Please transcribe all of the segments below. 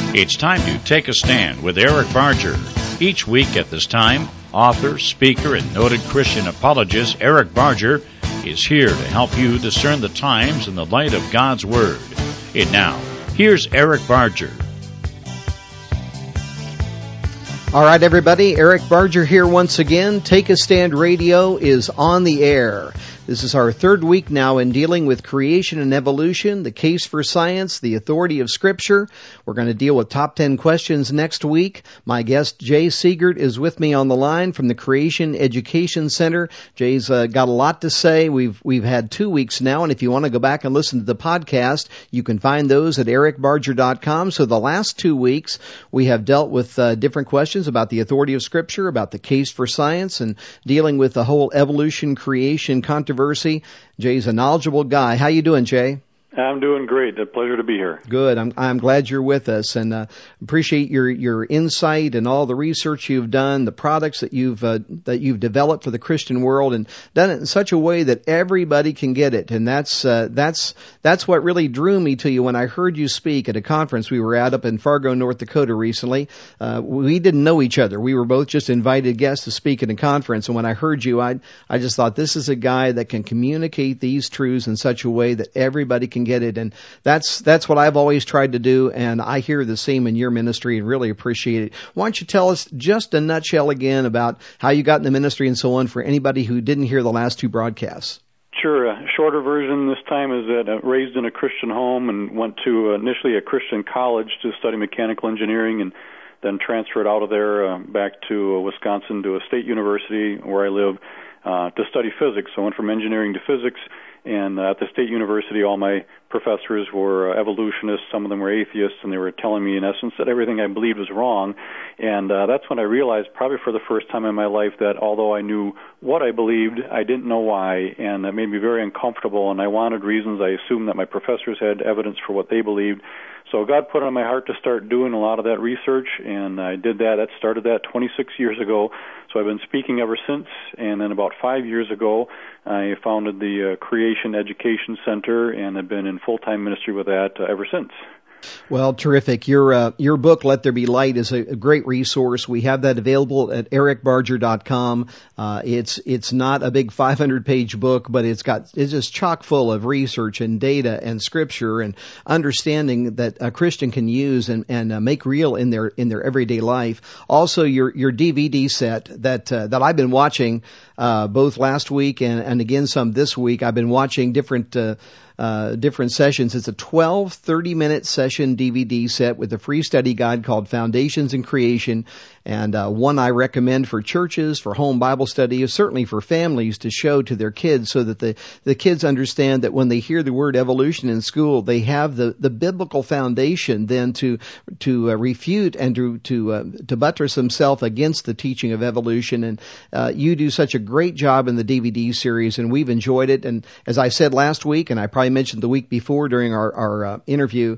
It's time to take a stand with Eric Barger. Each week at this time, author, speaker, and noted Christian apologist Eric Barger is here to help you discern the times in the light of God's Word. And now, here's Eric Barger. All right, everybody, Eric Barger here once again. Take a Stand Radio is on the air. This is our third week now in dealing with creation and evolution, the case for science, the authority of Scripture. We're going to deal with top 10 questions next week. My guest, Jay Seegert, is with me on the line from the Creation Education Center. Jay's got a lot to say. We've had 2 weeks now, and if you want to go back and listen to the podcast, you can find those at ericbarger.com. So the last 2 weeks, we have dealt with different questions about the authority of Scripture, about the case for science, and dealing with the whole evolution, creation controversy. Jay's a knowledgeable guy. How you doing, Jay? I'm doing great. A pleasure to be here. Good. I'm glad you're with us, and appreciate your insight and all the research you've done, the products that you've developed for the Christian world, and done it in such a way that everybody can get it. And that's what really drew me to you when I heard you speak at a conference we were at up in Fargo, North Dakota recently. We didn't know each other. We were both just invited guests to speak at a conference, and when I heard you, I just thought this is a guy that can communicate these truths in such a way that everybody can get it. And that's what I've always tried to do, and I hear the same in your ministry and really appreciate it. Why don't you tell us just a nutshell again about how you got in the ministry and so on for anybody who didn't hear the last two broadcasts? Sure. A shorter version this time is that I raised in a Christian home and went to initially a Christian college to study mechanical engineering, and then transferred out of there back to Wisconsin to a state university where I live to study physics. So I went from engineering to physics. And at the state university, all my professors were evolutionists. Some of them were atheists, and they were telling me, in essence, that everything I believed was wrong. And that's when I realized, probably for the first time in my life, that although I knew what I believed, I didn't know why, and that made me very uncomfortable, and I wanted reasons. I assumed that my professors had evidence for what they believed. So God put it on my heart to start doing a lot of that research, and I did that. That started that 26 years ago. So I've been speaking ever since, and then about 5 years ago, I founded the Creation Education Center, and have been in full-time ministry with that ever since. Well, terrific. Your book, Let There Be Light, is a great resource. We have that available at ericbarger.com. It's not a big 500-page book, but it's just chock full of research and data and scripture and understanding that a Christian can use and make real in their everyday life. Also, your DVD set that I've been watching both last week and again some this week. I've been watching different sessions. It's a 12 30-minute session DVD set with a free study guide called Foundations in Creation, and one I recommend for churches, for home Bible study, certainly for families to show to their kids, so that the kids understand that when they hear the word evolution in school, they have the biblical foundation then to refute and to buttress themselves against the teaching of evolution. And you do such a great job in the DVD series, and we've enjoyed it. And as I said last week, and I probably mentioned the week before during our interview,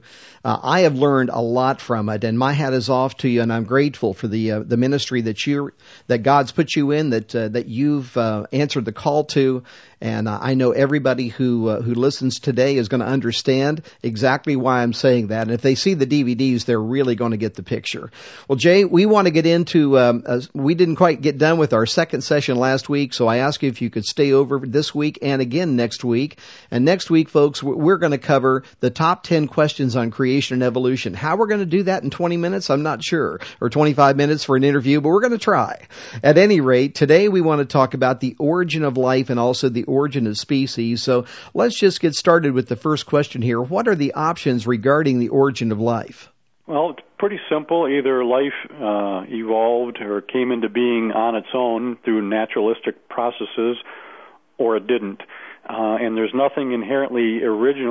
I have learned a lot from it, and my hat is off to you, and I'm grateful for the ministry that God's put you in, that you've answered the call to. And I know everybody who listens today is going to understand exactly why I'm saying that. And if they see the DVDs, they're really going to get the picture. Well, Jay, we want to get into, we didn't quite get done with our second session last week, so I asked you if you could stay over this week and again next week. And next week, folks, we're going to cover the top 10 questions on creation and evolution. How we're going to do that in 20 minutes, I'm not sure, or 25 minutes for an interview, but we're going to try. At any rate, today we want to talk about the origin of life and also the origin of species. So let's just get started with the first question here. What are the options regarding the origin of life? Well, it's pretty simple. Either life evolved or came into being on its own through naturalistic processes, or it didn't. And there's nothing inherently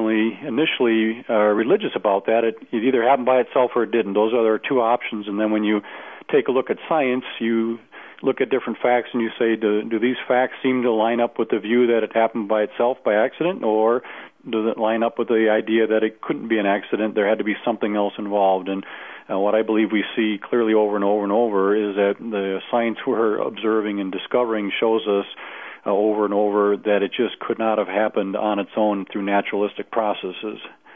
initially religious about that. It either happened by itself or it didn't. Those are our two options. And then when you take a look at science, you look at different facts and you say, do these facts seem to line up with the view that it happened by itself by accident, or does it line up with the idea that it couldn't be an accident, there had to be something else involved? And what I believe we see clearly over and over and over is that the science we're observing and discovering shows us over and over that it just could not have happened on its own through naturalistic processes.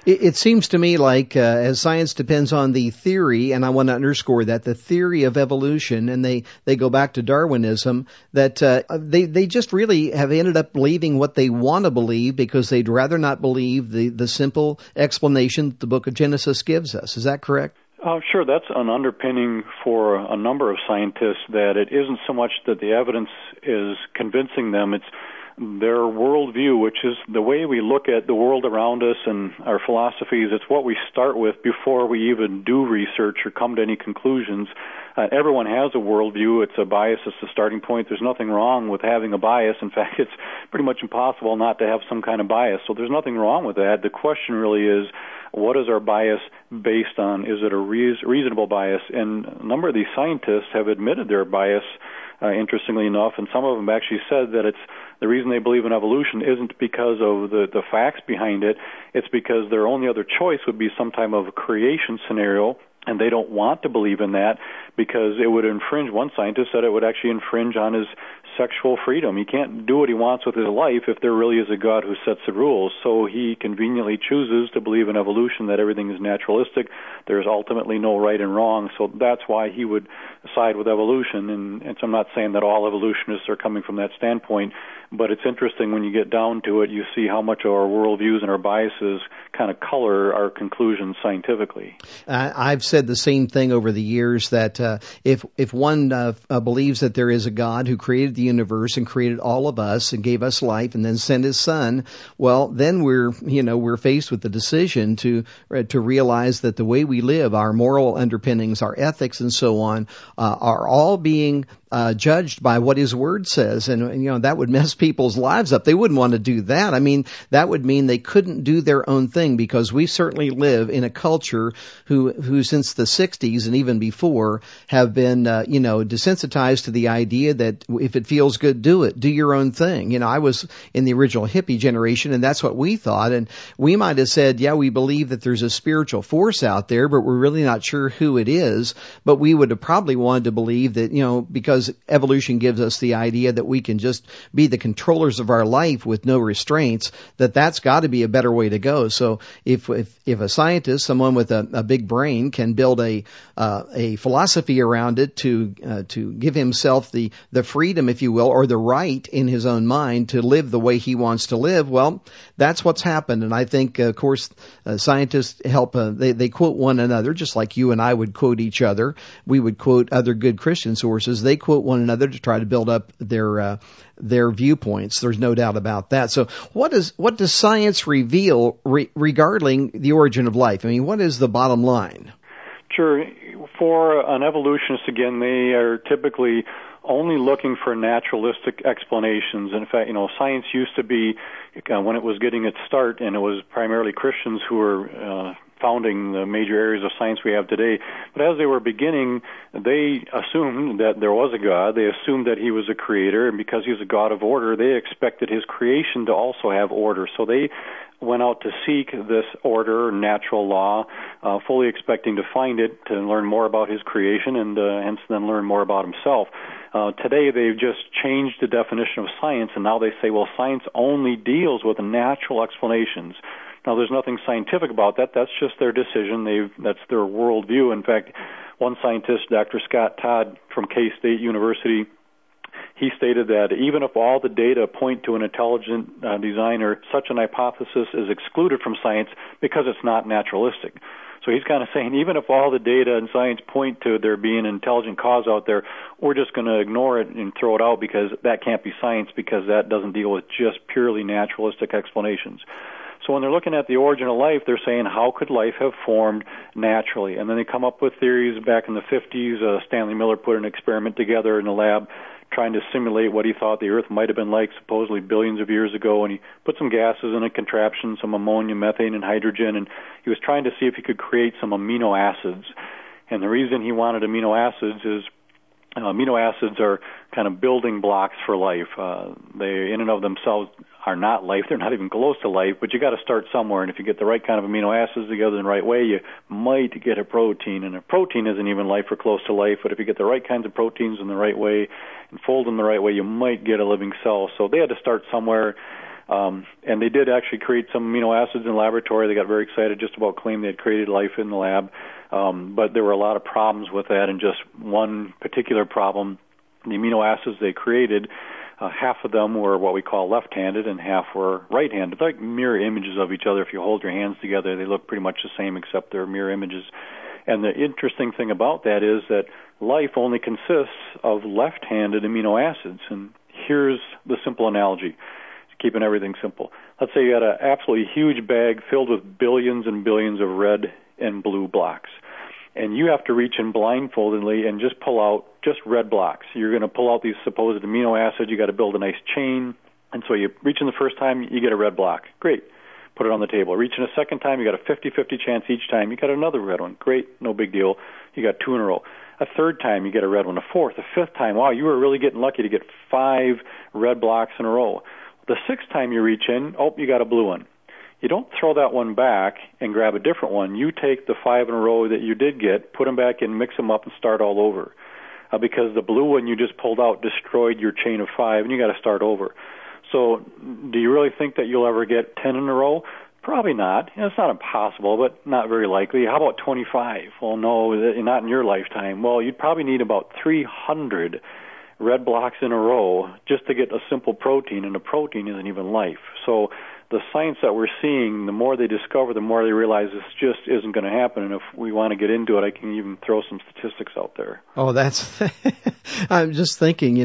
It seems to me like as science depends on the theory, and I want to underscore that, the theory of evolution, and they go back to Darwinism, that they just really have ended up believing what they want to believe because they'd rather not believe the simple explanation that the book of Genesis gives us. Is that correct? Sure, that's an underpinning for a number of scientists, that it isn't so much that the evidence is convincing them, it's their worldview, which is the way we look at the world around us and our philosophies. It's what we start with before we even do research or come to any conclusions. Everyone has a worldview. It's a bias. It's the starting point. There's nothing wrong with having a bias. In fact, it's pretty much impossible not to have some kind of bias. So there's nothing wrong with that. The question really is, what is our bias based on? Is it a reasonable bias? And a number of these scientists have admitted their bias, interestingly enough, and some of them actually said that it's the reason they believe in evolution isn't because of the facts behind it. It's because their only other choice would be some type of creation scenario, and they don't want to believe in that because it would infringe. One scientist said it would actually infringe on his sexual freedom. He can't do what he wants with his life if there really is a God who sets the rules. So he conveniently chooses to believe in evolution, that everything is naturalistic. There's ultimately no right and wrong. So that's why he would side with evolution. And so I'm not saying that all evolutionists are coming from that standpoint, but it's interesting when you get down to it, you see how much of our worldviews and our biases kind of color our conclusions scientifically. I've said the same thing over the years, that if one believes that there is a God who created the universe and created all of us and gave us life and then sent his son, well, then we're faced with the decision to realize that the way we live, our moral underpinnings, our ethics and so on, are all being judged by what his word says. And, that would mess people's lives up. They wouldn't want to do that. I mean, that would mean they couldn't do their own thing, because we certainly live in a culture who since the 60s and even before have been, desensitized to the idea that if it feels good, do it. Do your own thing. I was in the original hippie generation, and that's what we thought. And we might have said, yeah, we believe that there's a spiritual force out there, but we're really not sure who it is. But we would have probably wanted to believe that, because evolution gives us the idea that we can just be the controllers of our life with no restraints, that's got to be a better way to go. So if a scientist, someone with a big brain, can build a philosophy around it to give himself the freedom, if you will, or the right in his own mind to live the way he wants to live, well, that's what's happened. And I think, of course, scientists help, they quote one another, just like you and I would quote each other. We would quote other good Christian sources. They quote one another to try to build up their viewpoints. There's no doubt about that. So what does science reveal regarding the origin of life? I mean, what is the bottom line? Sure. For an evolutionist, again, they are typically only looking for naturalistic explanations. In fact, science used to be, when it was getting its start, and it was primarily Christians who were founding the major areas of science we have today. But as they were beginning, they assumed that there was a God. They assumed that he was a creator, and because he was a God of order, they expected his creation to also have order. So they went out to seek this order, natural law, fully expecting to find it, to learn more about his creation, and hence then learn more about himself. Today they've just changed the definition of science, and now they say, well, science only deals with natural explanations. Now, there's nothing scientific about that. That's just their decision. That's their worldview. In fact, one scientist, Dr. Scott Todd from K-State University, he stated that even if all the data point to an intelligent designer, such an hypothesis is excluded from science because it's not naturalistic. So he's kind of saying even if all the data in science point to there being an intelligent cause out there, we're just going to ignore it and throw it out because that can't be science, because that doesn't deal with just purely naturalistic explanations. So when they're looking at the origin of life, they're saying, how could life have formed naturally? And then they come up with theories. Back in the 50s, Stanley Miller put an experiment together in the lab trying to simulate what he thought the Earth might have been like supposedly billions of years ago. And he put some gases in a contraption, some ammonia, methane, and hydrogen, and he was trying to see if he could create some amino acids. And the reason he wanted amino acids is amino acids are kind of building blocks for life. They in and of themselves are not life. They're not even close to life, but you got to start somewhere. And if you get the right kind of amino acids together in the right way, you might get a protein. And a protein isn't even life or close to life, but if you get the right kinds of proteins in the right way and fold them the right way, you might get a living cell. So they had to start somewhere. And they did actually create some amino acids in the laboratory. They got very excited just about claiming they had created life in the lab. But there were a lot of problems with that, and just one particular problem, the amino acids they created, half of them were what we call left-handed and half were right-handed. They're like mirror images of each other. If you hold your hands together, they look pretty much the same except they're mirror images. And the interesting thing about that is that life only consists of left-handed amino acids. And here's the simple analogy, keeping everything simple. Let's say you had an absolutely huge bag filled with billions and billions of red and blue blocks. And you have to reach in blindfoldedly and just pull out just red blocks. You're going to pull out these supposed amino acids. You got to build a nice chain. And so you reach in the first time, you get a red block. Great. Put it on the table. Reach in a second time, you got a 50-50 chance each time. You got another red one. Great. No big deal. You got 2 in a row. A third time, you get a red one. A fourth. A fifth time, wow, you were really getting lucky to get 5 red blocks in a row. The 6th time you reach in, you got a blue one. You don't throw that one back and grab a different one. You take the 5 in a row that you did get, put them back in, mix them up, and start all over. Because the blue one you just pulled out destroyed your chain of 5, and you got to start over. So do you really think that you'll ever get 10 in a row? Probably not. It's not impossible, but not very likely. How about 25? Well, no, not in your lifetime. Well, you'd probably need about 300 red blocks in a row just to get a simple protein, and a protein isn't even life. So the science that we're seeing, the more they discover, the more they realize this just isn't going to happen. And if we want to get into it, I can even throw some statistics out there. Oh, that's I'm just thinking,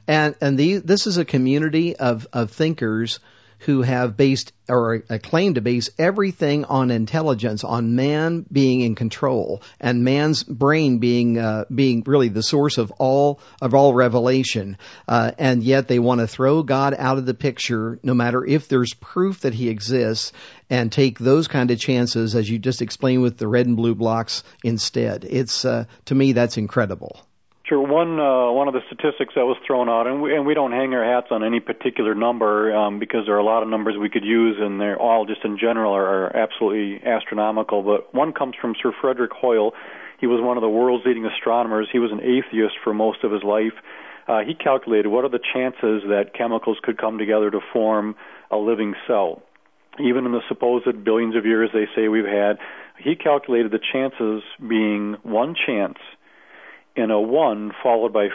this is a community of thinkers who have based or claim to base everything on intelligence, on man being in control, and man's brain being really the source of all revelation. And yet they want to throw God out of the picture, no matter if there's proof that He exists, and take those kind of chances, as you just explained with the red and blue blocks instead. It's to me that's incredible. Sure. One of the statistics that was thrown out, and we don't hang our hats on any particular number because there are a lot of numbers we could use, and they're all just in general are absolutely astronomical. But one comes from Sir Frederick Hoyle. He was one of the world's leading astronomers. He was an atheist for most of his life. He calculated what are the chances that chemicals could come together to form a living cell. Even in the supposed billions of years they say we've had, he calculated the chances being one chance in a 1 followed by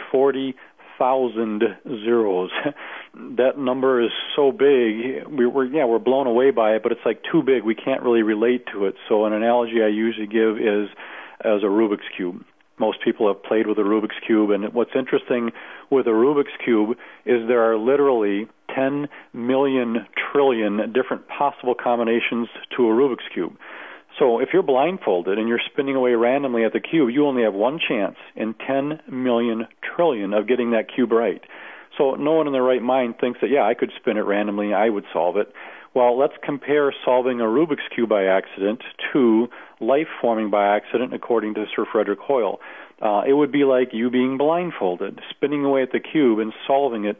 40,000 zeros. That number is so big, we're blown away by it, but it's like too big. We can't really relate to it. So an analogy I usually give is as a Rubik's Cube. Most people have played with a Rubik's Cube, and what's interesting with a Rubik's Cube is there are literally 10 million trillion different possible combinations to a Rubik's Cube. So if you're blindfolded and you're spinning away randomly at the cube, you only have one chance in 10 million trillion of getting that cube right. So no one in their right mind thinks that, I could spin it randomly, I would solve it. Well, let's compare solving a Rubik's Cube by accident to life forming by accident, according to Sir Frederick Hoyle. It would be like you being blindfolded, spinning away at the cube and solving it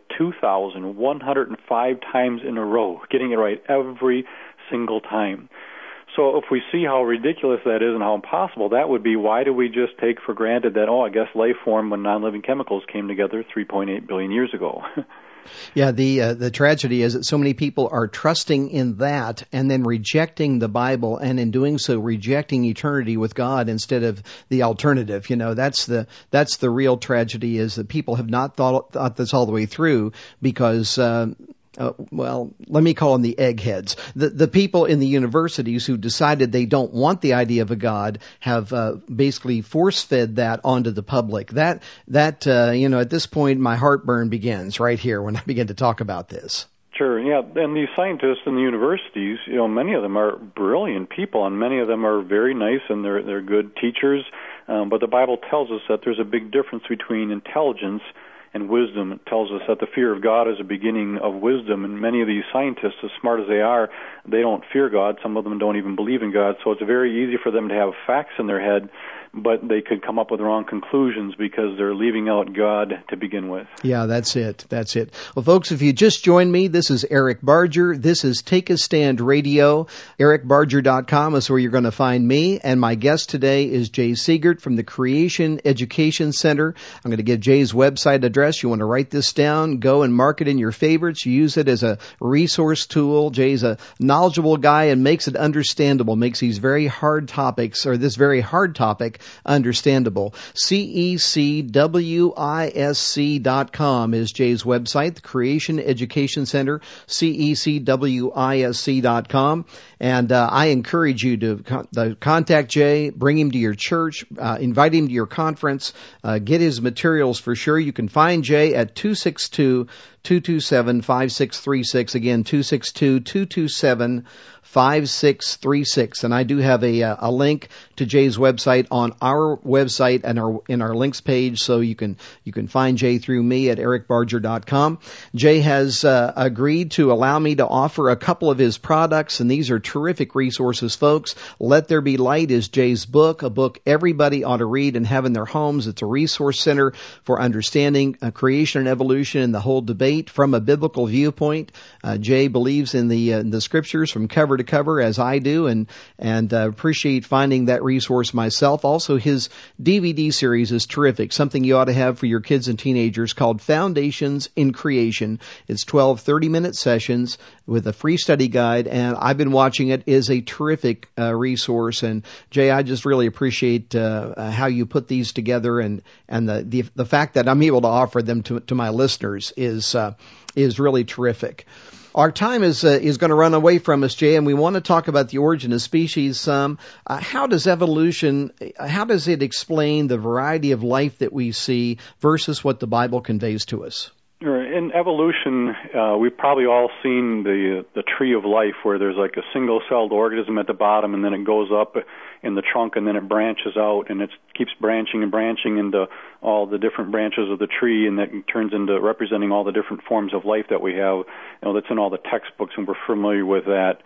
2,105 times in a row, getting it right every single time. So if we see how ridiculous that is and how impossible that would be, why do we just take for granted that, I guess life formed when non-living chemicals came together 3.8 billion years ago? Yeah, the tragedy is that so many people are trusting in that and then rejecting the Bible, and in doing so rejecting eternity with God instead of the alternative. That's the real tragedy, is that people have not thought this all the way through because let me call them the eggheads. The people in the universities who decided they don't want the idea of a God have basically force-fed that onto the public. At this point, my heartburn begins right here when I begin to talk about this. Sure, yeah, and these scientists in the universities, many of them are brilliant people, and many of them are very nice, and they're good teachers. But the Bible tells us that there's a big difference between intelligence and wisdom. It tells us that the fear of God is a beginning of wisdom, and many of these scientists, as smart as they are, they don't fear God. Some of them don't even believe in God, so it's very easy for them to have facts in their head, but they could come up with wrong conclusions because they're leaving out God to begin with. Yeah, that's it. That's it. Well, folks, if you just joined me, this is Eric Barger. This is Take a Stand Radio. EricBarger.com is where you're going to find me. And my guest today is Jay Seegert from the Creation Education Center. I'm going to give Jay's website address. You want to write this down, go and mark it in your favorites. You use it as a resource tool. Jay's a knowledgeable guy and makes it understandable, makes these very hard topics, or this very hard topic, understandable. CECWISC.com is Jay's website, the Creation Education Center, CECWISC.com. And I encourage you to contact Jay, bring him to your church, invite him to your conference, get his materials for sure. You can find Jay at 262-227-5636. Again, 262-227-5636. And I do have a link to Jay's website on our website and in our links page, so you can find Jay through me at ericbarger.com. Jay has agreed to allow me to offer a couple of his products, and these are terrific resources, folks. Let There Be Light is Jay's book, a book everybody ought to read and have in their homes. It's a resource center for understanding creation and evolution and the whole debate from a biblical viewpoint. Jay believes in the scriptures from cover to cover, as I do, and appreciate finding that resource myself. Also, his DVD series is terrific, something you ought to have for your kids and teenagers, called Foundations in Creation. It's 12 30-minute sessions with a free study guide, and I've been watching it. Is a terrific resource. And Jay, I just really appreciate how you put these together, and the fact that I'm able to offer them to my listeners is really terrific. Our time is going to run away from us, Jay, and we want to talk about the origin of species. How does evolution, how does it explain the variety of life that we see versus what the Bible conveys to us? In evolution, we've probably all seen the tree of life, where there's like a single-celled organism at the bottom, and then it goes up in the trunk, and then it branches out, and it keeps branching and branching into all the different branches of the tree, and that turns into representing all the different forms of life that we have. That's in all the textbooks, and we're familiar with that.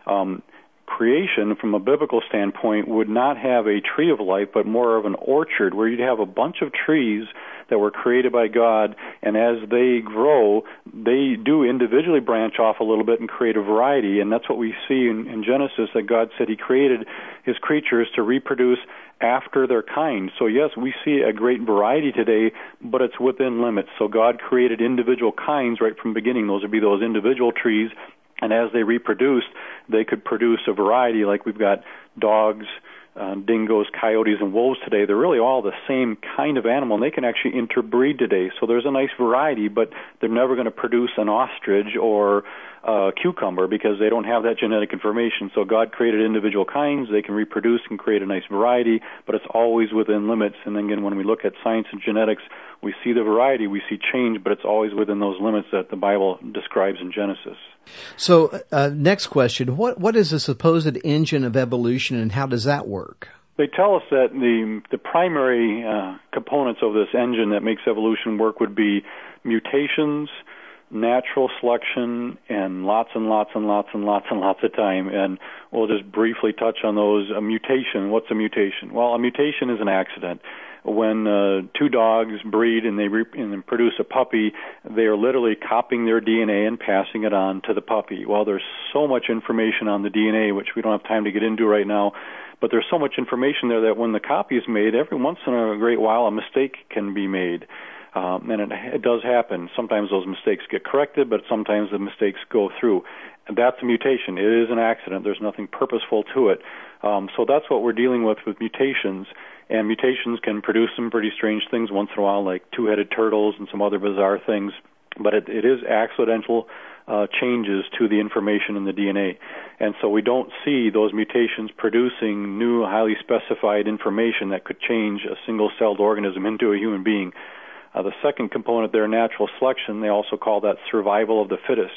Creation, from a biblical standpoint, would not have a tree of life, but more of an orchard, where you'd have a bunch of trees that were created by God, and as they grow, they do individually branch off a little bit and create a variety, and that's what we see in Genesis, that God said He created His creatures to reproduce after their kind. So yes, we see a great variety today, but it's within limits. So God created individual kinds right from the beginning. Those would be those individual trees, and as they reproduced, they could produce a variety, like we've got dogs, dingoes, coyotes, and wolves today. They're really all the same kind of animal, and they can actually interbreed today. So there's a nice variety, but they're never going to produce an ostrich or a cucumber because they don't have that genetic information. So God created individual kinds. They can reproduce and create a nice variety, but it's always within limits. And then again, when we look at science and genetics, we see the variety, we see change, but it's always within those limits that the Bible describes in Genesis. So, next question, what is the supposed engine of evolution, and how does that work? They tell us that the primary components of this engine that makes evolution work would be mutations, natural selection, and lots and lots and lots and lots and lots of time. And we'll just briefly touch on those. A mutation, what's a mutation? Well, a mutation is an accident. When two dogs breed and they produce a puppy, they are literally copying their DNA and passing it on to the puppy. Well, there's so much information on the DNA, which we don't have time to get into right now, but there's so much information there that when the copy is made, every once in a great while a mistake can be made. And it does happen. Sometimes those mistakes get corrected, but sometimes the mistakes go through. And that's a mutation. It is an accident. There's nothing purposeful to it. So that's what we're dealing with mutations. And mutations can produce some pretty strange things once in a while, like two-headed turtles and some other bizarre things. But it is accidental changes to the information in the DNA. And so we don't see those mutations producing new, highly specified information that could change a single-celled organism into a human being. The second component there, natural selection, they also call that survival of the fittest.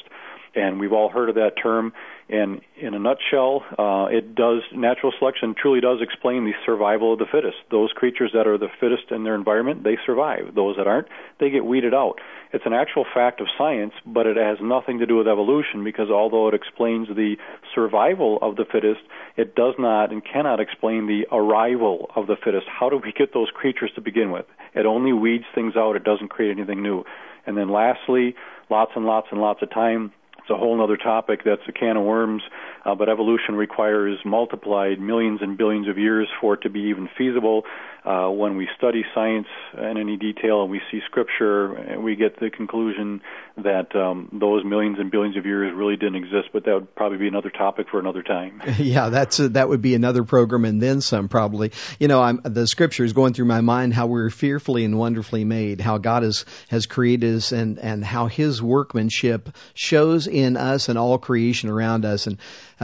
And we've all heard of that term. And in a nutshell, natural selection truly does explain the survival of the fittest. Those creatures that are the fittest in their environment, they survive. Those that aren't, they get weeded out. It's an actual fact of science, but it has nothing to do with evolution, because although it explains the survival of the fittest, it does not and cannot explain the arrival of the fittest. How do we get those creatures to begin with? It only weeds things out. It doesn't create anything new. And then lastly, lots and lots and lots of time. It's a whole other topic. That's a can of worms. But evolution requires multiplied millions and billions of years for it to be even feasible. When we study science in any detail and we see Scripture, we get the conclusion that those millions and billions of years really didn't exist. But that would probably be another topic for another time. Yeah, that would be another program and then some, probably. The Scripture is going through my mind how we're fearfully and wonderfully made, how God has created us, and how His workmanship shows in us and all creation around us. And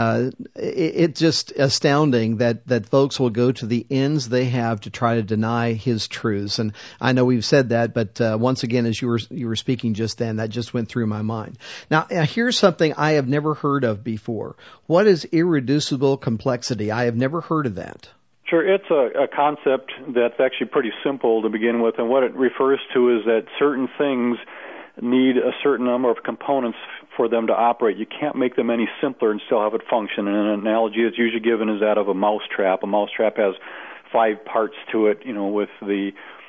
it's just astounding that folks will go to the ends they have to try to deny His truths. And I know we've said that, but once again, as you were speaking just then, that just went through my mind. Now, here's something I have never heard of before. What is irreducible complexity? I have never heard of that. Sure, it's a concept that's actually pretty simple to begin with, and what it refers to is that certain things need a certain number of components for them to operate. You can't make them any simpler and still have it function. And an analogy that's usually given is that of a mousetrap. A mousetrap has 5 parts to it, with the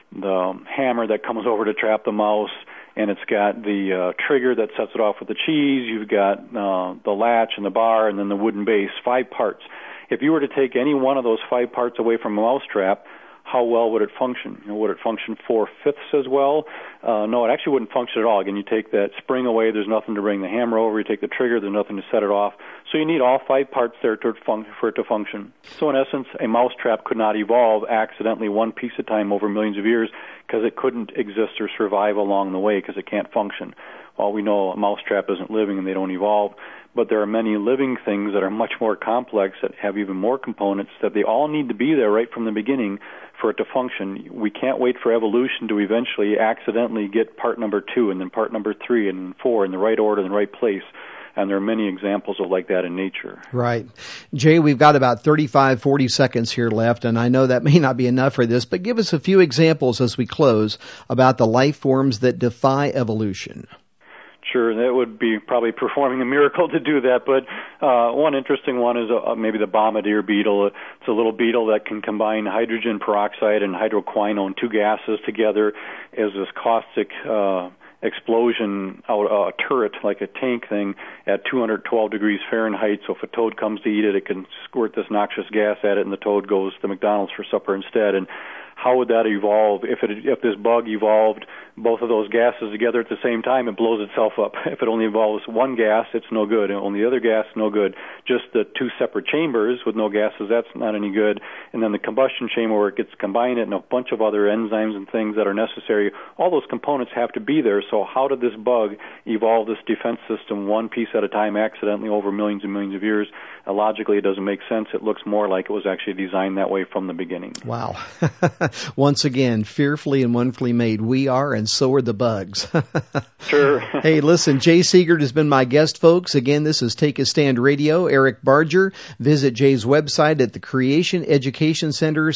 hammer that comes over to trap the mouse, and it's got the trigger that sets it off with the cheese. You've got the latch and the bar, and then the wooden base. 5 parts. If you were to take any one of those 5 parts away from a mousetrap, how well would it function? Would it function 4/5 as well? No, it actually wouldn't function at all. Again, you take that spring away, there's nothing to bring the hammer over. You take the trigger, there's nothing to set it off. So you need all 5 parts there for it to function. So in essence, a mousetrap could not evolve accidentally one piece at a time over millions of years, because it couldn't exist or survive along the way because it can't function. Well, we know a mousetrap isn't living and they don't evolve, but there are many living things that are much more complex that have even more components that they all need to be there right from the beginning for it to function. We can't wait for evolution to eventually accidentally get part number 2 and then part number 3 and 4 in the right order, in the right place. And there are many examples of like that in nature. Right. Jay, we've got about 35, 40 seconds here left, and I know that may not be enough for this, but give us a few examples as we close about the life forms that defy evolution. Sure, that would be probably performing a miracle to do that, but one interesting one is maybe the bombardier beetle. It's a little beetle that can combine hydrogen peroxide and hydroquinone, 2 gases together, as this caustic explosion out a turret, like a tank thing, at 212 degrees Fahrenheit. So if a toad comes to eat it, it can squirt this noxious gas at it, and the toad goes to McDonald's for supper instead. And how would that evolve? If this bug evolved both of those gases together at the same time, it blows itself up. If it only involves one gas, it's no good. And only the other gas, no good. Just the 2 separate chambers with no gases, that's not any good. And then the combustion chamber where it gets combined and a bunch of other enzymes and things that are necessary, all those components have to be there. So how did this bug evolve this defense system one piece at a time accidentally over millions and millions of years? Logically, it doesn't make sense. It looks more like it was actually designed that way from the beginning. Wow. Once again, fearfully and wonderfully made we are, and so are the bugs. Sure. Hey, listen, Jay Siegert has been my guest, folks. Again, this is Take a Stand Radio. Eric Barger. Visit Jay's website at the Creation Education Center,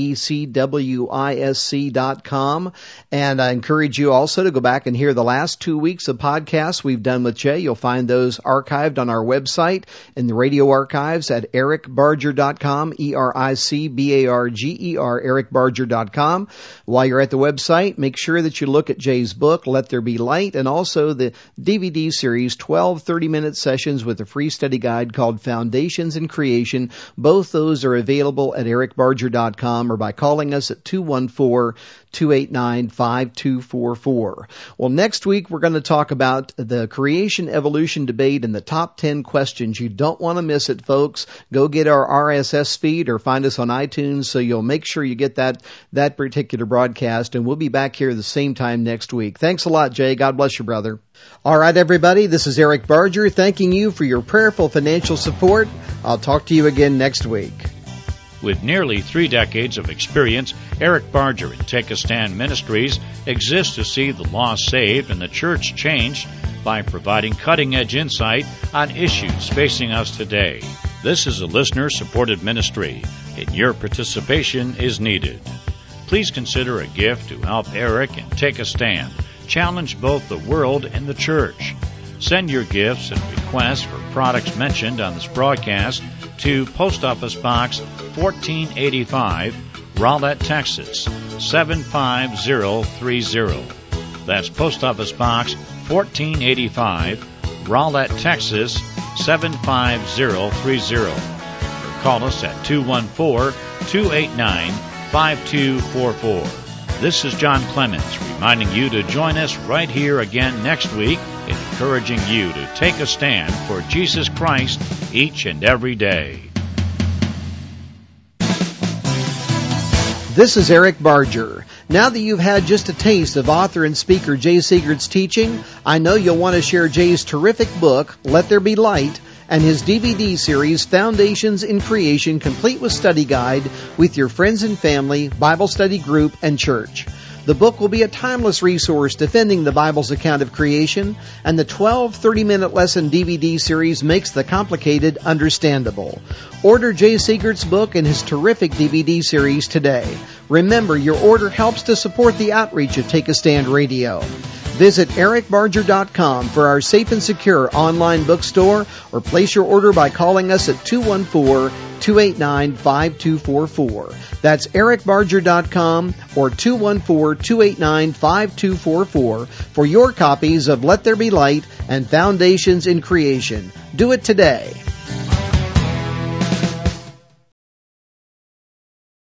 CECWISC.com. And I encourage you also to go back and hear the last 2 weeks of podcasts we've done with Jay. You'll find those archived on our website in the radio archives at ericbarger.com, ERICBARGER, ericbarger.com. While you're at the website, make sure that you look at Jay's book, Let There Be Light, and also the DVD series, 12 30-minute sessions with a free study guide called Foundations in Creation. Both those are available at ericbarger.com or by calling us at 214-289-5244. Well, next week we're going to talk about the creation-evolution debate and the top 10 questions. You don't want to miss it, folks. Go get our RSS feed or find us on iTunes so you'll make sure you get that particular broadcast, and we'll be back here the same time next week. Thanks a lot, Jay. God bless you, brother. All right, everybody, this is Eric Barger thanking you for your prayerful financial support. I'll talk to you again next week. With nearly 3 decades of experience, Eric Barger and Take a Stand Ministries exists to see the lost saved and the church changed by providing cutting-edge insight on issues facing us today. This is a listener-supported ministry, and your participation is needed. Please consider a gift to help Eric and Take a Stand challenge both the world and the church. Send your gifts and requests for products mentioned on this broadcast to Post Office Box 1485, Rowlett, Texas 75030. That's Post Office Box 1485, Rowlett, Texas 75030. Or call us at 214-289-5244. This is John Clements reminding you to join us right here again next week, and encouraging you to take a stand for Jesus Christ each and every day. This is Eric Barger. Now that you've had just a taste of author and speaker Jay Seegers' teaching, I know you'll want to share Jay's terrific book, Let There Be Light, and his DVD series, Foundations in Creation, complete with study guide, with your friends and family, Bible study group, and church. The book will be a timeless resource defending the Bible's account of creation, and the 12 30-minute lesson DVD series makes the complicated understandable. Order Jay Seegers' book and his terrific DVD series today. Remember, your order helps to support the outreach of Take a Stand Radio. Visit ericbarger.com for our safe and secure online bookstore, or place your order by calling us at 214-289-5244. That's ericbarger.com or 214-289-5244 for your copies of Let There Be Light and Foundations in Creation. Do it today.